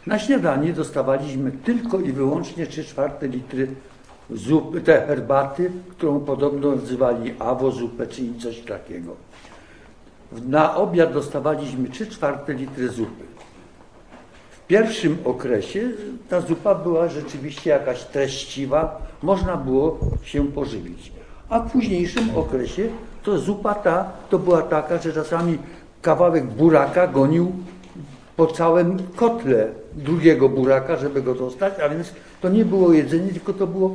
Na śniadanie dostawaliśmy tylko i wyłącznie 3/4 litry zupy, te herbaty, którą podobno nazywali awo zupę, czyli coś takiego. Na obiad dostawaliśmy 3/4 litry zupy. W pierwszym okresie ta zupa była rzeczywiście jakaś treściwa, można było się pożywić. A w późniejszym okresie to zupa ta to była taka, że czasami kawałek buraka gonił po całym kotle drugiego buraka, żeby go dostać, a więc to nie było jedzenie, tylko to było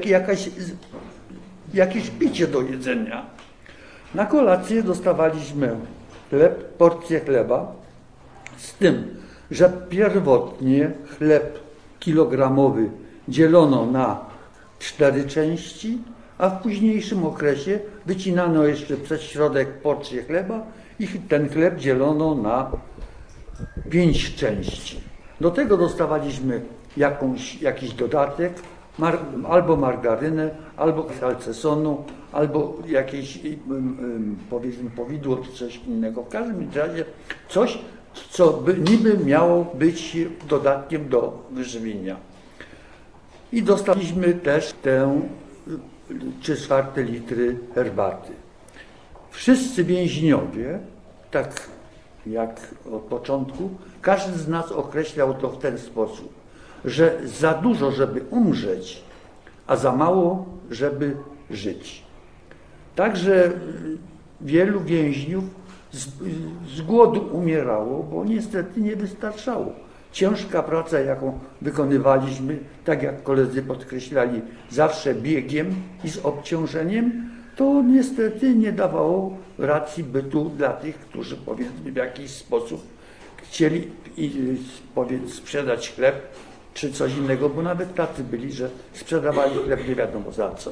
jakieś picie do jedzenia. Na kolację dostawaliśmy chleb, porcję chleba, z tym, że pierwotnie chleb kilogramowy dzielono na 4 części, a w późniejszym okresie wycinano jeszcze przez środek porcję chleba i ten chleb dzielono na 5 części. Do tego dostawaliśmy jakiś dodatek, albo margarynę, albo salcesonu, albo jakieś powiedzmy powidło czy coś innego. W każdym razie coś, co by niby miało być dodatkiem do wyżywienia. I dostaliśmy też tę 3/4 litry herbaty. Wszyscy więźniowie, tak jak od początku, każdy z nas określał to w ten sposób, że za dużo, żeby umrzeć, a za mało, żeby żyć. Także wielu więźniów z głodu umierało, bo niestety nie wystarczało. Ciężka praca, jaką wykonywaliśmy, tak jak koledzy podkreślali, zawsze biegiem i z obciążeniem, to niestety nie dawało racji bytu dla tych, którzy powiedzmy w jakiś sposób chcieli sprzedać chleb czy coś innego, bo nawet tacy byli, że sprzedawali chleb nie wiadomo za co.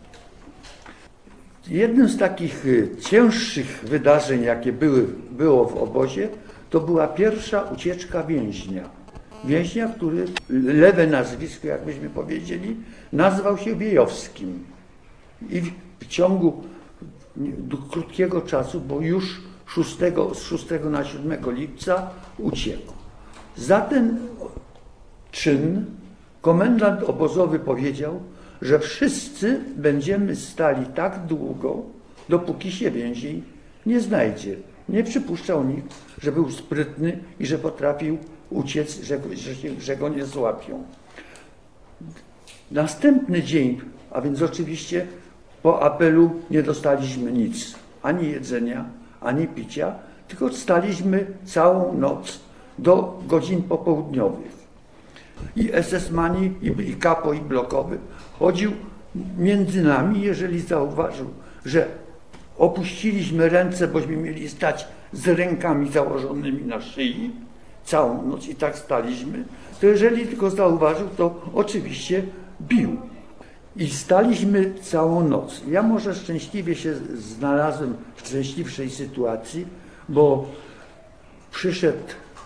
Jednym z takich cięższych wydarzeń, jakie było w obozie, to była pierwsza ucieczka więźnia. Więźnia, który, lewe nazwisko, jakbyśmy powiedzieli, nazwał się Wiejowskim. I w ciągu krótkiego czasu, bo już z 6 na 7 lipca uciekł. Za ten czyn komendant obozowy powiedział, że wszyscy będziemy stali tak długo, dopóki się więzień nie znajdzie. Nie przypuszczał nikt, że był sprytny i że potrafił uciec, że go nie złapią. Następny dzień, a więc oczywiście po apelu nie dostaliśmy nic, ani jedzenia, ani picia, tylko staliśmy całą noc do godzin popołudniowych. I SS-mani, i kapo, i blokowy chodził między nami, jeżeli zauważył, że opuściliśmy ręce, bośmy mieli stać z rękami założonymi na szyi całą noc i tak staliśmy, to jeżeli tylko zauważył, to oczywiście bił. I staliśmy całą noc. Ja może szczęśliwie się znalazłem w szczęśliwszej sytuacji, bo przyszedł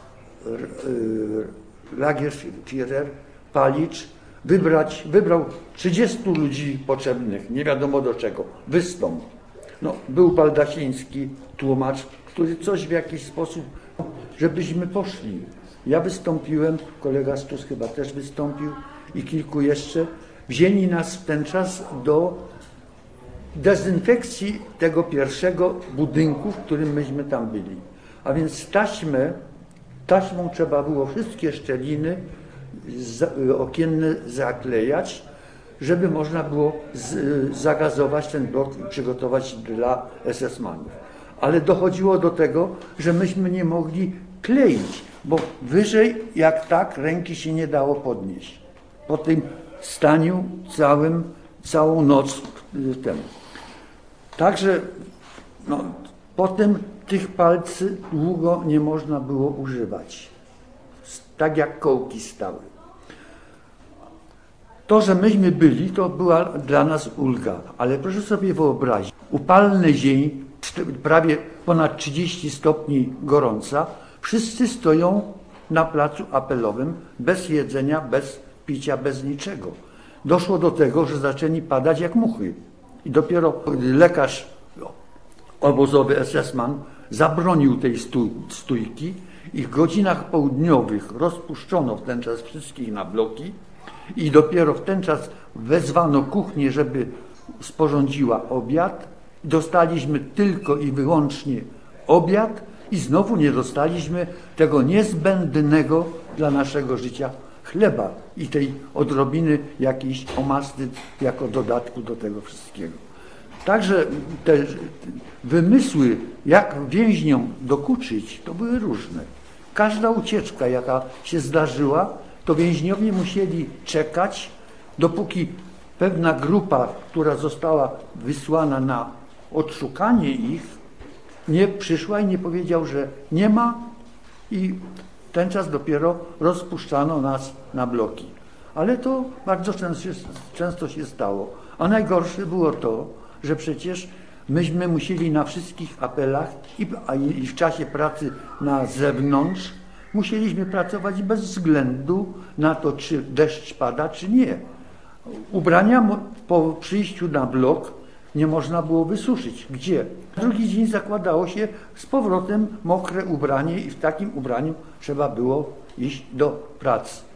Lagerführer, Palicz, wybrał 30 ludzi potrzebnych, nie wiadomo do czego, wystąp. No, był Baldasiński, tłumacz, który coś w jakiś sposób, żebyśmy poszli. Ja wystąpiłem, kolega Stus chyba też wystąpił i kilku jeszcze. Wzięli nas w ten czas do dezynfekcji tego pierwszego budynku, w którym myśmy tam byli. A więc taśmą trzeba było wszystkie szczeliny okienne zaklejać, żeby można było zagazować ten blok i przygotować dla SS-manów. Ale dochodziło do tego, że myśmy nie mogli kleić, bo wyżej jak tak ręki się nie dało podnieść. Po tym staniu całą noc temu. Także potem tych palcy długo nie można było używać. Tak jak kołki stały. To, że myśmy byli, to była dla nas ulga. Ale proszę sobie wyobrazić, upalny dzień, prawie ponad 30 stopni gorąca, wszyscy stoją na placu apelowym, bez jedzenia, bez picia, bez niczego. Doszło do tego, że zaczęli padać jak muchy. I dopiero lekarz obozowy SS-man zabronił tej stójki i w godzinach południowych rozpuszczono w ten czas wszystkich na bloki i dopiero w ten czas wezwano kuchnię, żeby sporządziła obiad. Dostaliśmy tylko i wyłącznie obiad i znowu nie dostaliśmy tego niezbędnego dla naszego życia chleba i tej odrobiny jakiejś omasty jako dodatku do tego wszystkiego. Także te wymysły, jak więźniom dokuczyć, to były różne. Każda ucieczka, jaka się zdarzyła, to więźniowie musieli czekać, dopóki pewna grupa, która została wysłana na odszukanie ich, nie przyszła i nie powiedział, że nie ma, i w ten czas dopiero rozpuszczano nas na bloki. Ale to bardzo często się stało. A najgorsze było to, że przecież myśmy musieli na wszystkich apelach i w czasie pracy na zewnątrz musieliśmy pracować bez względu na to, czy deszcz pada, czy nie. Ubrania po przyjściu na blok nie można było wysuszyć. Gdzie? Drugi dzień zakładało się z powrotem mokre ubranie i w takim ubraniu trzeba było iść do pracy.